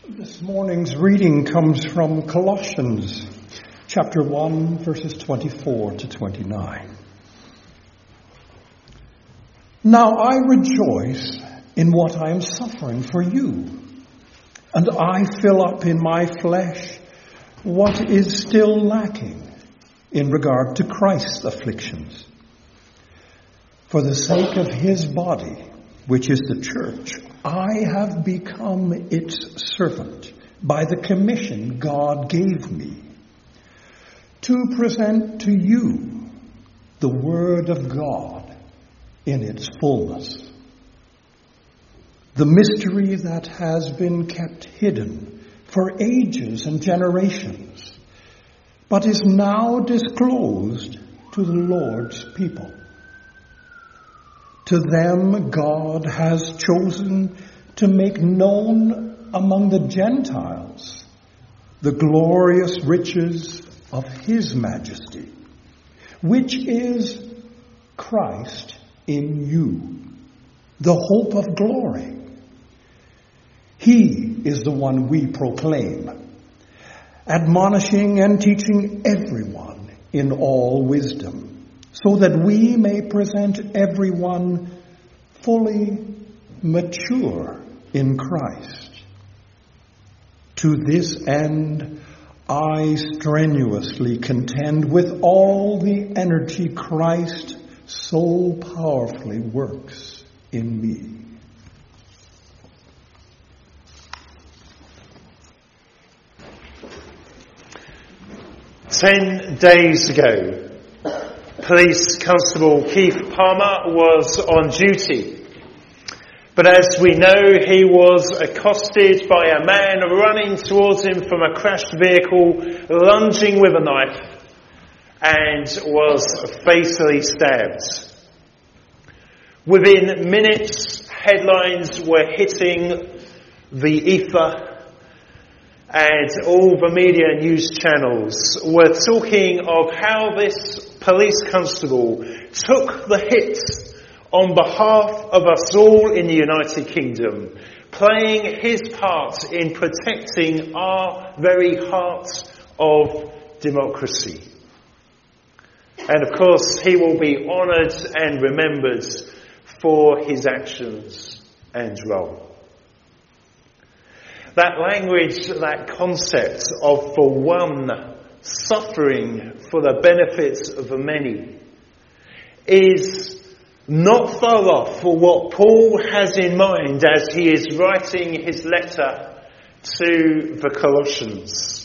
This morning's reading comes from Colossians chapter 1, verses 24 to 29. Now I rejoice in what I am suffering for you, and I fill up in my flesh what is still lacking in regard to Christ's afflictions. For the sake of his body, which is the church, I have become its servant by the commission God gave me to present to you the word of God in its fullness. The mystery that has been kept hidden for ages and generations, but is now disclosed to the Lord's people. To them God has chosen to make known among the Gentiles the glorious riches of his majesty, which is Christ in you, the hope of glory. He is the one we proclaim, admonishing and teaching everyone in all wisdom, so that we may present everyone fully mature in Christ. To this end, I strenuously contend with all the energy Christ so powerfully works in me. "10 days ago, Police Constable Keith Palmer was on duty. But as we know, he was accosted by a man running towards him from a crashed vehicle, lunging with a knife, and was fatally stabbed. Within minutes, headlines were hitting the ether, and all the media news channels were talking of how this police constable took the hit on behalf of us all in the United Kingdom, playing his part in protecting our very heart of democracy. And of course, he will be honoured and remembered for his actions and role. That language, that concept of for one suffering for the benefits of the many is not far off for what Paul has in mind as he is writing his letter to the Colossians.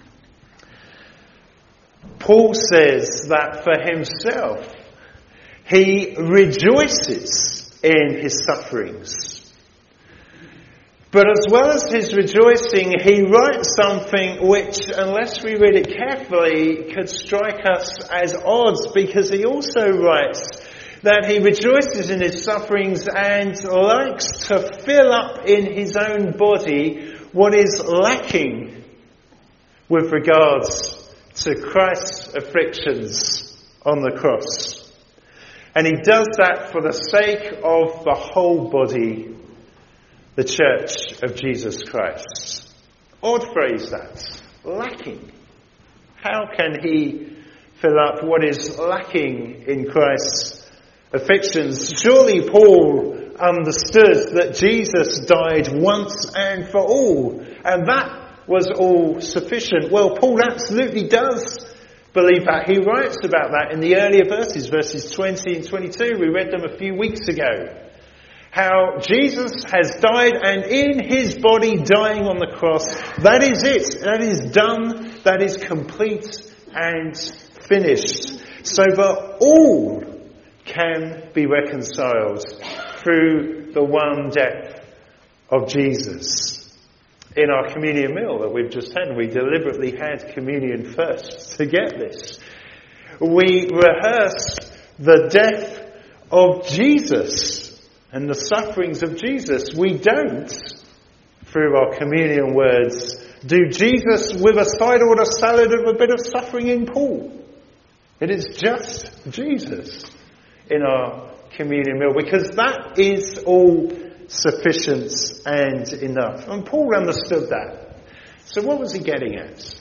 Paul says that for himself, he rejoices in his sufferings. But as well as his rejoicing, he writes something which, unless we read it carefully, could strike us as odd, because he also writes that he rejoices in his sufferings and likes to fill up in his own body what is lacking with regards to Christ's afflictions on the cross. And he does that for the sake of the whole body, the Church of Jesus Christ. Odd phrase that. Lacking. How can he fill up what is lacking in Christ's afflictions? Surely Paul understood that Jesus died once and for all, and that was all sufficient. Well, Paul absolutely does believe that. He writes about that in the earlier verses 20 and 22. We read them a few weeks ago. How Jesus has died, and in his body dying on the cross, that is it. That is done. That is complete and finished. So that all can be reconciled through the one death of Jesus. In our communion meal that we've just had, we deliberately had communion first to get this. We rehearse the death of Jesus and the sufferings of Jesus. We don't, through our communion words, do Jesus with a side order salad of a bit of suffering in Paul. It is just Jesus in our communion meal, because that is all sufficient and enough. And Paul understood that. So what was he getting at?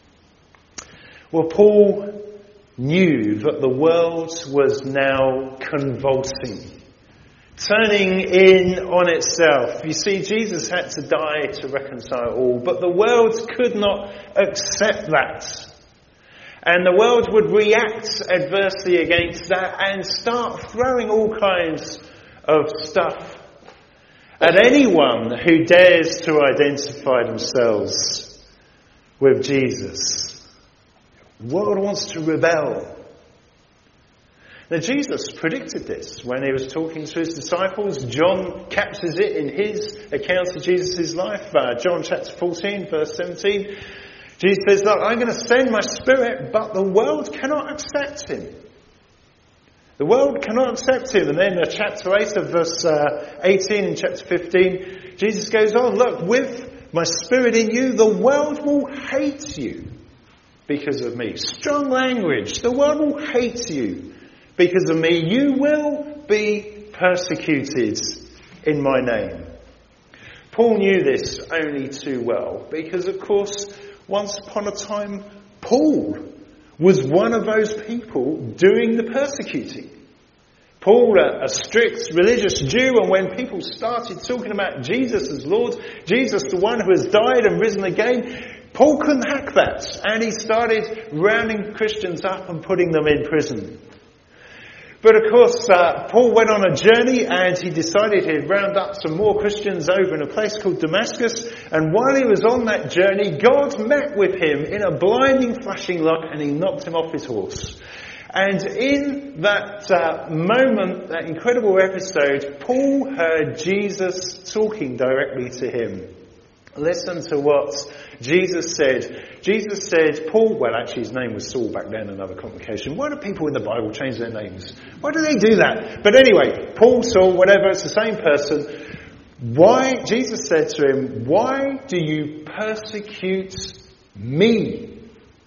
Well, Paul knew that the world was now convulsing, turning in on itself. You see, Jesus had to die to reconcile all, but the world could not accept that. And the world would react adversely against that and start throwing all kinds of stuff at anyone who dares to identify themselves with Jesus. The world wants to rebel. Now, Jesus predicted this when he was talking to his disciples. John captures it in his account of Jesus' life. John chapter 14, verse 17. Jesus says, look, I'm going to send my Spirit, but the world cannot accept him. The world cannot accept him. And then chapter 8 of verse 18 and chapter 15, Jesus goes on, look, with my Spirit in you, the world will hate you because of me. Strong language. The world will hate you because of me. You will be persecuted in my name. Paul knew this only too well because, of course, once upon a time, Paul was one of those people doing the persecuting. Paul, a strict religious Jew, and when people started talking about Jesus as Lord, Jesus the one who has died and risen again, Paul couldn't hack that, and he started rounding Christians up and putting them in prison. But of course, Paul went on a journey and he decided he'd round up some more Christians over in a place called Damascus. And while he was on that journey, God met with him in a blinding, flashing light and he knocked him off his horse. And in that moment, that incredible episode, Paul heard Jesus talking directly to him. Listen to what Jesus said. Jesus said, Paul, well actually his name was Saul back then, another complication. Why do people in the Bible change their names? Why do they do that? But anyway, Paul, Saul, whatever, it's the same person. Why, Jesus said to him, why do you persecute me?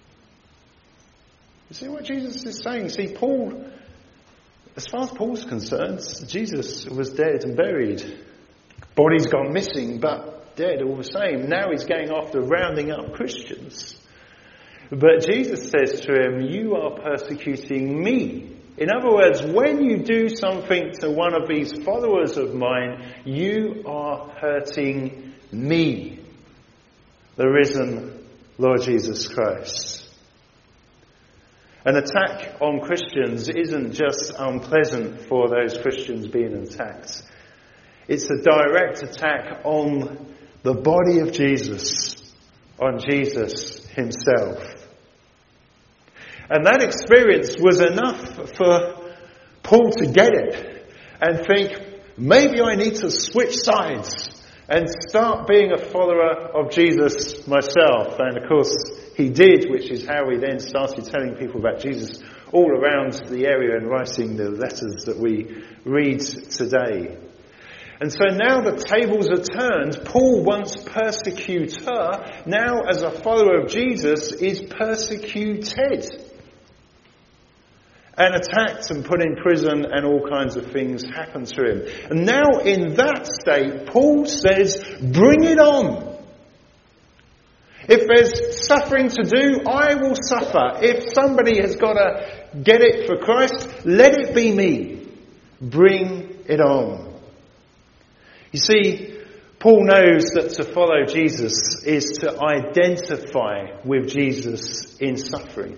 You see what Jesus is saying? See, Paul, as far as Paul's concerned, Jesus was dead and buried. Body's gone missing, but dead all the same. Now he's going after rounding up Christians. But Jesus says to him, you are persecuting me. In other words, when you do something to one of these followers of mine, you are hurting me, the risen Lord Jesus Christ. An attack on Christians isn't just unpleasant for those Christians being attacked. It's a direct attack on the body of Jesus, on Jesus himself. And that experience was enough for Paul to get it and think, maybe I need to switch sides and start being a follower of Jesus myself. And of course he did, which is how he then started telling people about Jesus all around the area and writing the letters that we read today. And so now the tables are turned. Paul, once persecutor, now as a follower of Jesus, is persecuted and attacked and put in prison, and all kinds of things happen to him. And now in that state, Paul says, bring it on. If there's suffering to do, I will suffer. If somebody has got to get it for Christ, let it be me. Bring it on. You see, Paul knows that to follow Jesus is to identify with Jesus in suffering.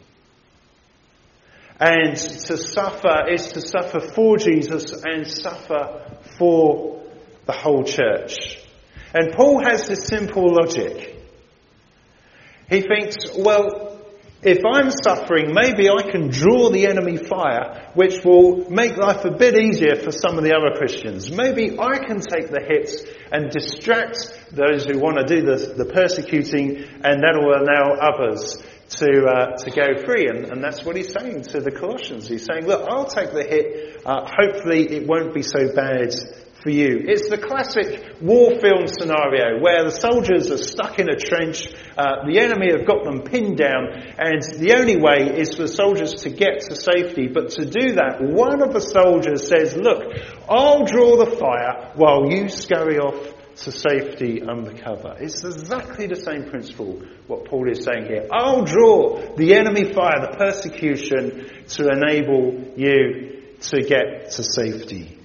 And to suffer is to suffer for Jesus and suffer for the whole church. And Paul has this simple logic. He thinks, well, if I'm suffering, maybe I can draw the enemy fire, which will make life a bit easier for some of the other Christians. Maybe I can take the hits and distract those who want to do the persecuting, and that will allow others to go free. And that's what he's saying to the Colossians. He's saying, look, I'll take the hit. Hopefully it won't be so bad for you. It's the classic war film scenario where the soldiers are stuck in a trench, the enemy have got them pinned down, and the only way is for the soldiers to get to safety. But to do that, one of the soldiers says, look, I'll draw the fire while you scurry off to safety under cover. It's exactly the same principle what Paul is saying here. I'll draw the enemy fire, the persecution, to enable you to get to safety.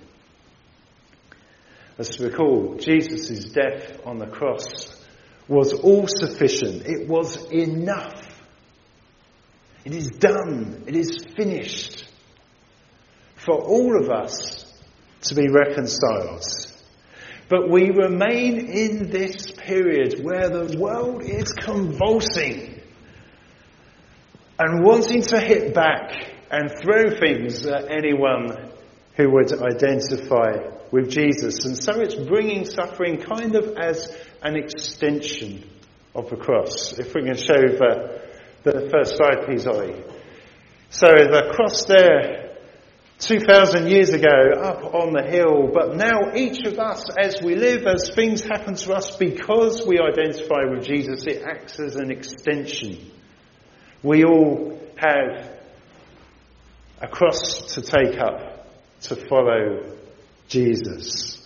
Let's recall, Jesus' death on the cross was all sufficient. It was enough. It is done. It is finished for all of us to be reconciled. But we remain in this period where the world is convulsing and wanting to hit back and throw things at anyone who would identify with Jesus. And so it's bringing suffering kind of as an extension of the cross. If we can show the first slide, please, Ollie. So the cross there, 2,000 years ago, up on the hill, but now each of us, as we live, as things happen to us, because we identify with Jesus, it acts as an extension. We all have a cross to take up to follow Jesus.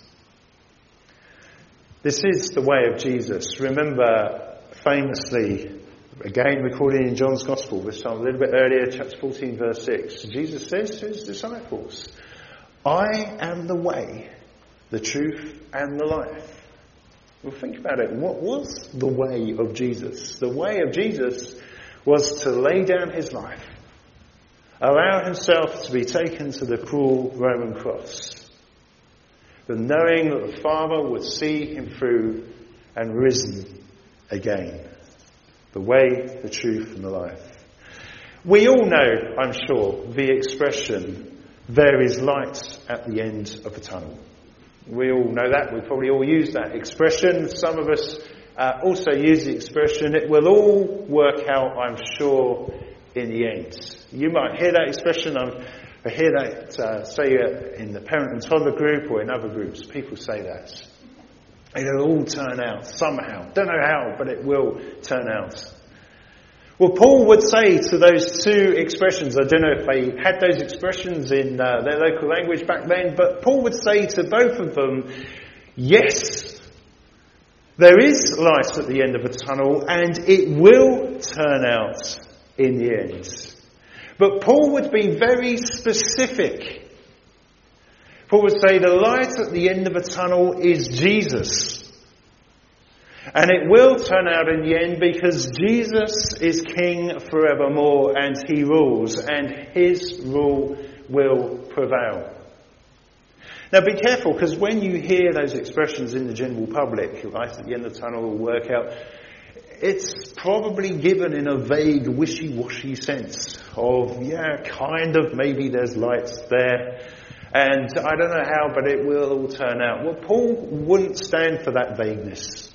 This is the way of Jesus. Remember, famously, again recorded in John's Gospel, this time a little bit earlier, chapter 14, verse 6, Jesus says to his disciples, I am the way, the truth, and the life. Well, think about it. What was the way of Jesus? The way of Jesus was to lay down his life, allow himself to be taken to the cruel Roman cross, but knowing that the Father would see him through and risen again. The way, the truth, and the life. We all know, I'm sure, the expression, there is light at the end of the tunnel. We all know that. We probably all use that expression. Some of us also use the expression, it will all work out, I'm sure, in the end. You might hear that expression. I hear that, say, in the parent and toddler group or in other groups. People say that. It'll all turn out somehow. Don't know how, but it will turn out. Well, Paul would say to those two expressions, I don't know if they had those expressions in their local language back then, but Paul would say to both of them, yes, there is light at the end of a tunnel and it will turn out in the end. But Paul would be very specific. Paul would say the light at the end of a tunnel is Jesus. And it will turn out in the end because Jesus is king forevermore and he rules and his rule will prevail. Now be careful, because when you hear those expressions in the general public, light at the end of the tunnel will work out, it's probably given in a vague, wishy-washy sense of, yeah, kind of, maybe there's lights there. And I don't know how, but it will all turn out. Well, Paul wouldn't stand for that vagueness.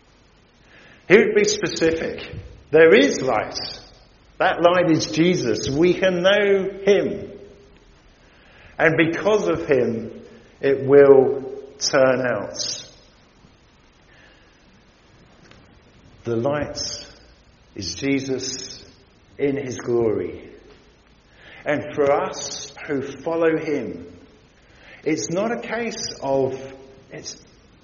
He would be specific. There is light. That light is Jesus. We can know him. And because of him, it will turn out. The light is Jesus in his glory. And for us who follow him, it's not a case of it's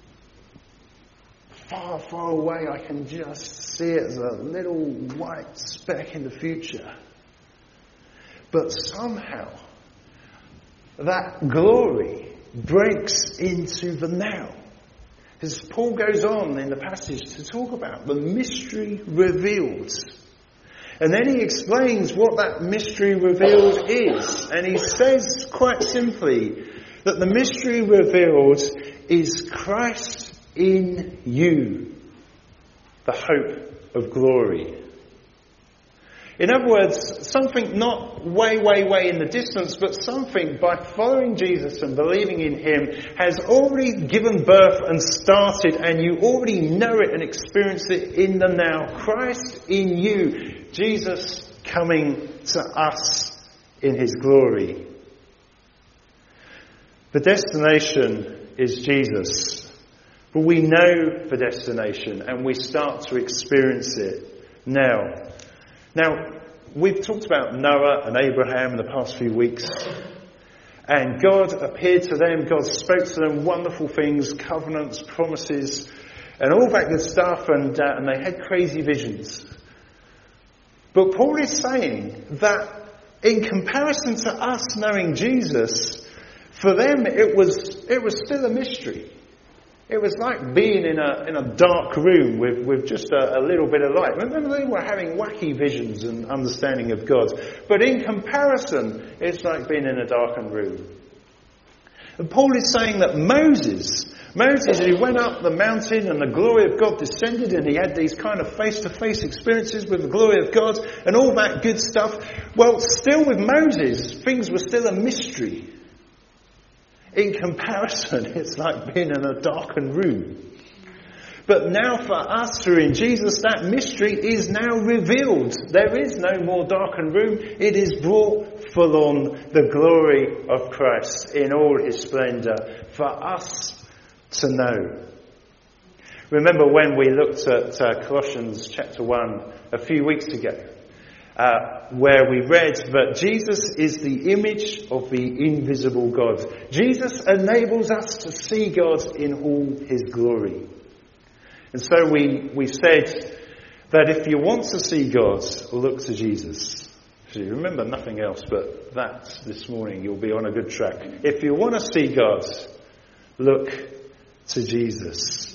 far, far away. I can just see it as a little white speck in the future. But somehow that glory breaks into the now. As Paul goes on in the passage to talk about the mystery revealed. And then he explains what that mystery revealed is. And he says quite simply that the mystery revealed is Christ in you, the hope of glory. In other words, something not way, way, way in the distance, but something by following Jesus and believing in him has already given birth and started, and you already know it and experience it in the now. Christ in you, Jesus coming to us in his glory. The destination is Jesus. But we know the destination and we start to experience it now. Now, we've talked about Noah and Abraham in the past few weeks. And God appeared to them, God spoke to them wonderful things, covenants, promises, and all that good stuff, and they had crazy visions. But Paul is saying that in comparison to us knowing Jesus, for them it was still a mystery. It was like being in a dark room with just a little bit of light. Remember, they were having wacky visions and understanding of God. But in comparison, it's like being in a darkened room. And Paul is saying that Moses, he went up the mountain and the glory of God descended and he had these kind of face-to-face experiences with the glory of God and all that good stuff. Well, still with Moses, things were still a mystery. In comparison, it's like being in a darkened room. But now for us who are in Jesus, that mystery is now revealed. There is no more darkened room. It is brought full on the glory of Christ in all his splendour for us to know. Remember when we looked at Colossians chapter 1 a few weeks ago, where we read that Jesus is the image of the invisible God. Jesus enables us to see God in all his glory. And so we said that if you want to see God, look to Jesus. So you remember nothing else but that this morning. You'll be on a good track. If you want to see God, look to Jesus.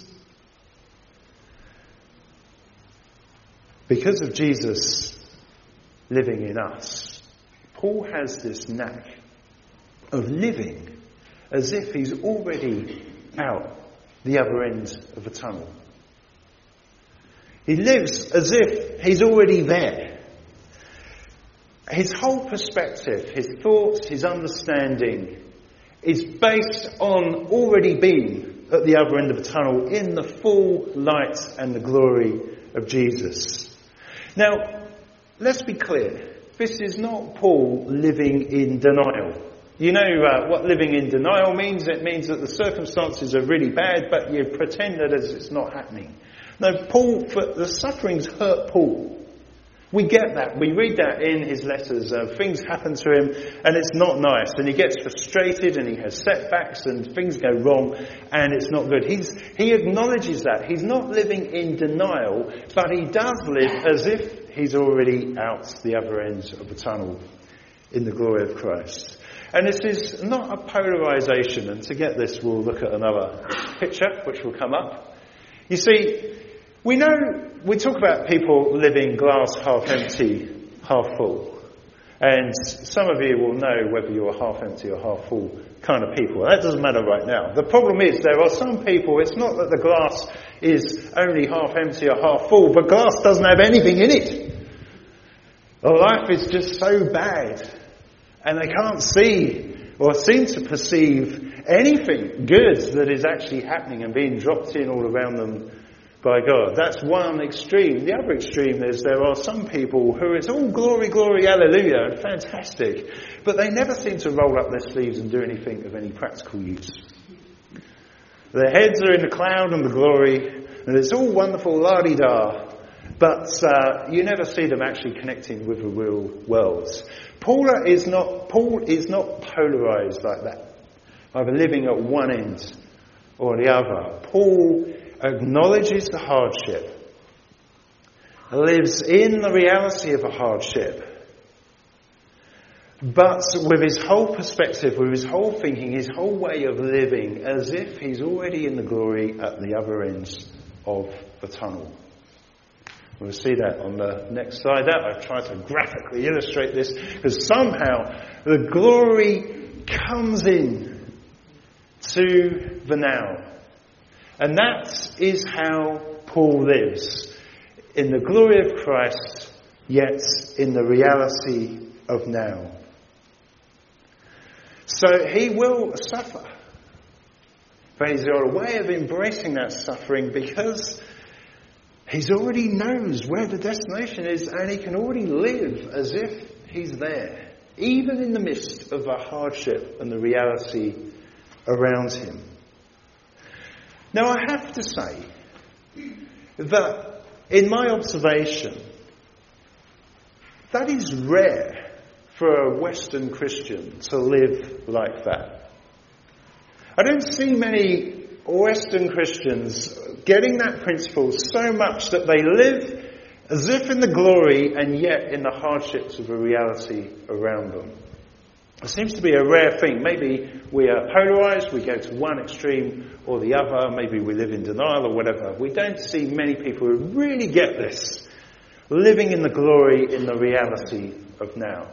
Because of Jesus living in us, Paul has this knack of living as if he's already out the other end of the tunnel. He lives as if he's already there. His whole perspective, his thoughts, his understanding is based on already being at the other end of the tunnel in the full light and the glory of Jesus. Now, let's be clear. This is not Paul living in denial. You know what living in denial means? It means that the circumstances are really bad, but you pretend that it's not happening. No, the sufferings hurt Paul. We get that. We read that in his letters. Things happen to him and it's not nice. And he gets frustrated and he has setbacks and things go wrong and it's not good. He acknowledges that. He's not living in denial, but he does live as if he's already out the other end of the tunnel in the glory of Christ. And this is not a polarization. And to get this, we'll look at another picture, which will come up. You see, we talk about people living glass half empty, half full. And some of you will know whether you're half empty or half full kind of people. That doesn't matter right now. The problem is there are some people, it's not that the glass is only half empty or half full, but glass doesn't have anything in it. Life is just so bad. And they can't see or seem to perceive anything good that is actually happening and being dropped in all around them by God. That's one extreme. The other extreme is there are some people who it's all glory, glory, hallelujah, and fantastic, but they never seem to roll up their sleeves and do anything of any practical use. Their heads are in the cloud and the glory, and it's all wonderful, la-di-da, but you never see them actually connecting with the real world. Paul is not polarized like that, either living at one end or the other. Paul acknowledges the hardship, lives in the reality of a hardship, but with his whole perspective, with his whole thinking, his whole way of living, as if he's already in the glory at the other end of the tunnel. We'll see that on the next slide. I've tried to graphically illustrate this because somehow the glory comes in to the now. And that is how Paul lives, in the glory of Christ, yet in the reality of now. So he will suffer, but he's got a way of embracing that suffering because he already knows where the destination is and he can already live as if he's there, even in the midst of the hardship and the reality around him. Now I have to say that in my observation, that is rare for a Western Christian to live like that. I don't see many Western Christians getting that principle so much that they live as if in the glory and yet in the hardships of a reality around them. It seems to be a rare thing. Maybe we are polarised, we go to one extreme or the other, maybe we live in denial or whatever. We don't see many people who really get this, living in the glory in the reality of now.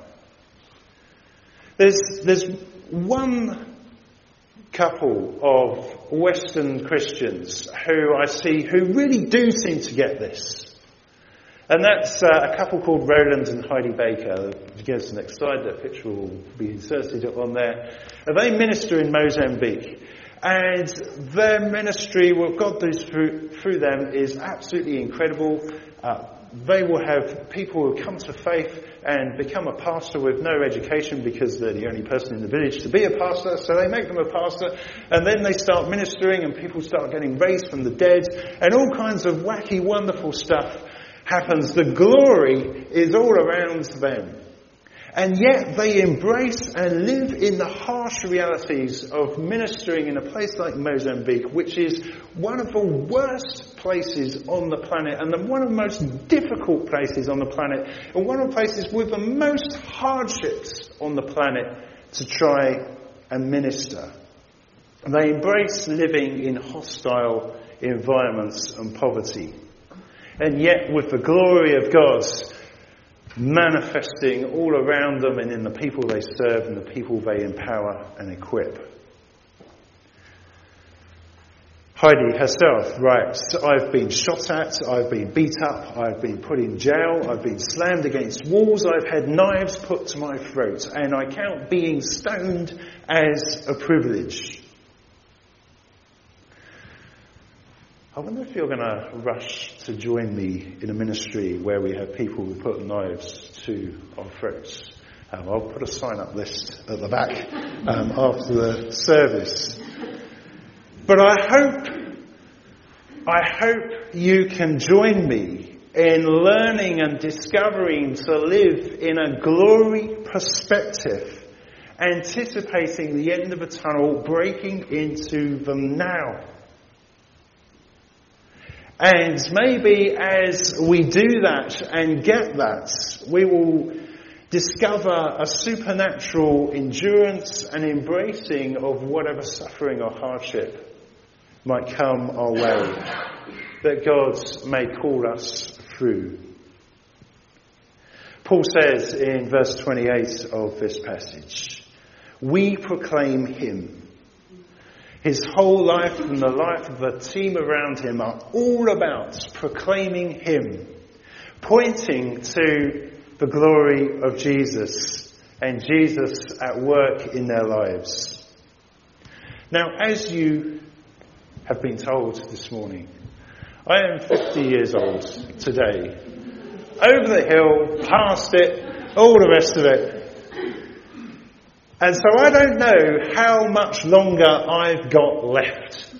There's one couple of Western Christians who I see who really do seem to get this. And that's a couple called Roland and Heidi Baker. If you go to the next slide, that picture will be inserted on there. They minister in Mozambique. And their ministry, what God does through them, is absolutely incredible. They will have people who come to faith and become a pastor with no education because they're the only person in the village to be a pastor, so they make them a pastor, and then they start ministering and people start getting raised from the dead, and all kinds of wacky, wonderful stuff happens. The glory is all around them. And yet they embrace and live in the harsh realities of ministering in a place like Mozambique, which is one of the worst places on the planet and one of the most difficult places on the planet and one of the places with the most hardships on the planet to try and minister. And they embrace living in hostile environments and poverty. And yet with the glory of God manifesting all around them and in the people they serve and the people they empower and equip. Heidi herself writes, I've been shot at, I've been beat up, I've been put in jail, I've been slammed against walls, I've had knives put to my throat, and I count being stoned as a privilege. I wonder if you're going to rush to join me in a ministry where we have people who put knives to our throats. I'll put a sign-up list at the back after the service. But I hope you can join me in learning and discovering to live in a glory perspective, anticipating the end of a tunnel, breaking into the now. And maybe as we do that and get that, we will discover a supernatural endurance and embracing of whatever suffering or hardship might come our way, that God may call us through. Paul says in verse 28 of this passage, we proclaim him. His whole life and the life of the team around him are all about proclaiming him, pointing to the glory of Jesus and Jesus at work in their lives. Now, as you have been told this morning, I am 50 years old today. Over the hill, past it, all the rest of it. And so I don't know how much longer I've got left.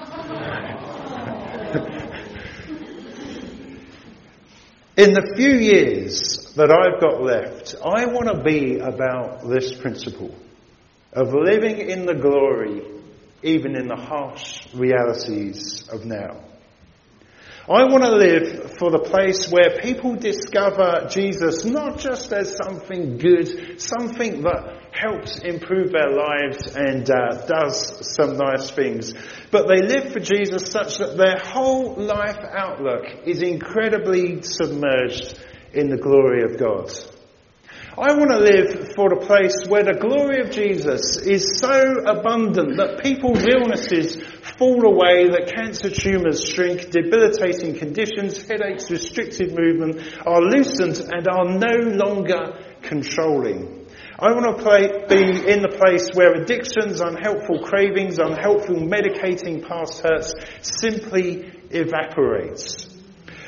In the few years that I've got left, I want to be about this principle of living in the glory, even in the harsh realities of now. I want to live for the place where people discover Jesus not just as something good, something that helps improve their lives and does some nice things, but they live for Jesus such that their whole life outlook is incredibly submerged in the glory of God. I want to live for a place where the glory of Jesus is so abundant that people's illnesses fall away, that cancer tumours shrink, debilitating conditions, headaches, restricted movement are loosened and are no longer controlling. I want to be in the place where addictions, unhelpful cravings, unhelpful medicating past hurts simply evaporates.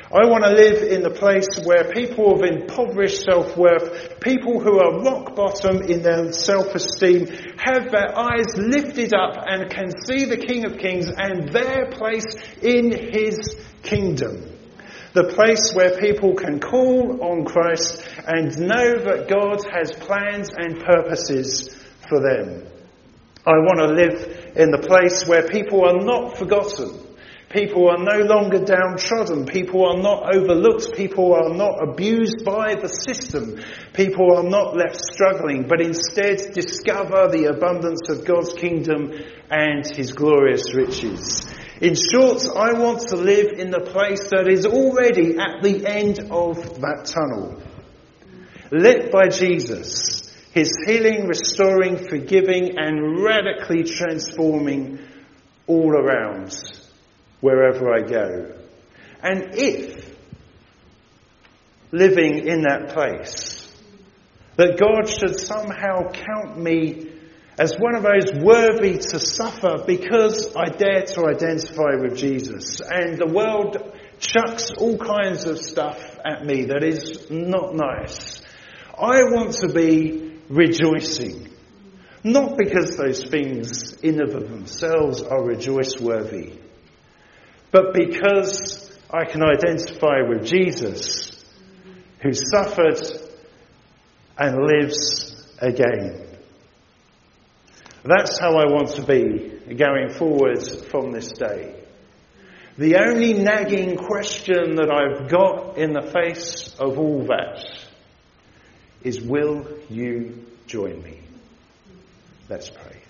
I want to live in the place where people of impoverished self-worth, people who are rock bottom in their self-esteem, have their eyes lifted up and can see the King of Kings and their place in his kingdom. The place where people can call on Christ and know that God has plans and purposes for them. I want to live in the place where people are not forgotten. People are no longer downtrodden. People are not overlooked. People are not abused by the system. People are not left struggling, but instead discover the abundance of God's kingdom and his glorious riches. In short, I want to live in the place that is already at the end of that tunnel. Lit by Jesus, his healing, restoring, forgiving, and radically transforming all around, wherever I go. And if living in that place, that God should somehow count me as one of those worthy to suffer because I dare to identify with Jesus, and the world chucks all kinds of stuff at me that is not nice, I want to be rejoicing. Not because those things in and of themselves are rejoice-worthy, but because I can identify with Jesus, who suffered and lives again. That's how I want to be going forward from this day. The only nagging question that I've got in the face of all that is, will you join me? Let's pray.